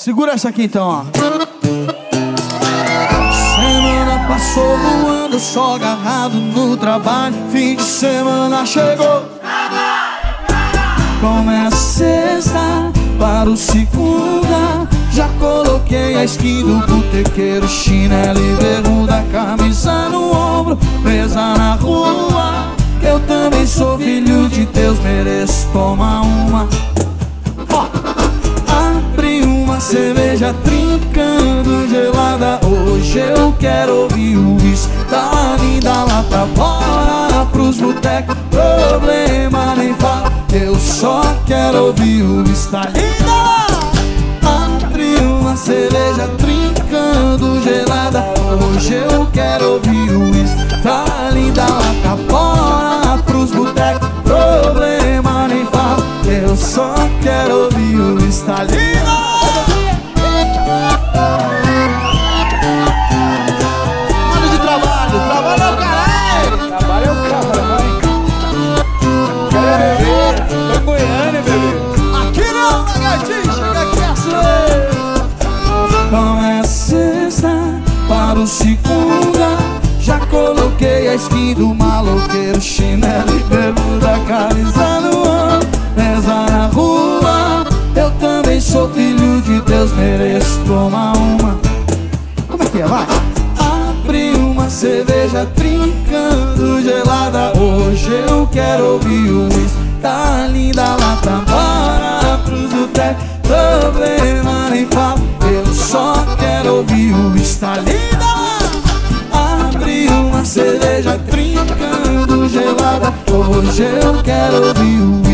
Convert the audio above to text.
Segura essa aqui então, ó. Semana passou voando, só agarrado no trabalho. Fim de semana chegou, começa sexta para o segunda. Já coloquei a skin do botequeiro, chinelo e bermuda, camisa no ombro, mesa na rua. Eu também sou filho de Deus, mereço tomar uma. Abri uma cerveja trincando gelada. Hoje eu quero ouvir o está linda lá pra fora, pros botecos, problema nem fala. Eu só quero ouvir o está linda lá. Abri uma cerveja trincando gelada. Hoje eu quero ouvir o está linda lá pra fora, pros botecos, problema nem fala. Eu só quero ouvir o está linda. Mano de trabalho, trabalho é o caralho. Trabalho é o caralho. Quero beber, tô em Goiânia, bebê. Aqui não, lagartinho, chega aqui a sua. Começa sexta para o segunda. Já coloquei a skin do maloqueiro, chinelo e bermuda, camisa no ombro, mesa na rua. Eu também sou filho de Deus, mereço tomar uma. Como é que é? Vai! Abri uma cerveja trincando gelada. Hoje eu quero ouvir o está linda lá pra fora, pros botecos, problema nem fala. Eu só quero ouvir o está linda lá. Abri uma cerveja trincando gelada. Hoje eu quero ouvir o